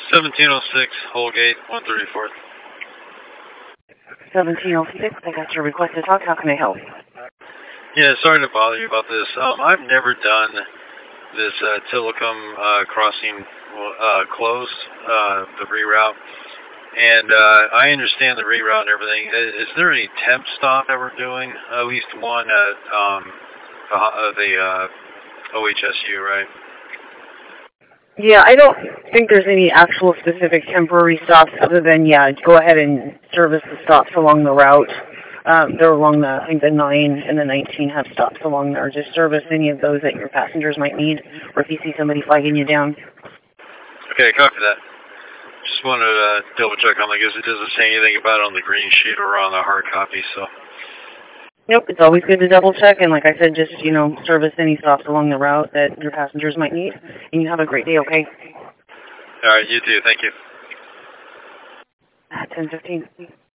1706 Holgate, 134th. 1706, I got your request to talk. How can I help? Yeah, sorry to bother you about this. I've never done this Tillicum crossing closed, the reroute. And I understand the reroute and everything. Is there any temp stop that we're doing? At least one at the OHSU, right? Yeah, I don't think there's any actual specific temporary stops other than, yeah, go ahead and service the stops along the route. They're along the, I think the 9 and the 19 have stops along there. Just service any of those that your passengers might need, or if you see somebody flagging you down. Okay, copy that. Just wanted to double check on it because it doesn't say anything about it on the green sheet or on the hard copy, so. Nope, it's always good to double check, and like I said, just, service any stops along the route that your passengers might need, and you have a great day, okay? All right, you too. Thank you. 10:15.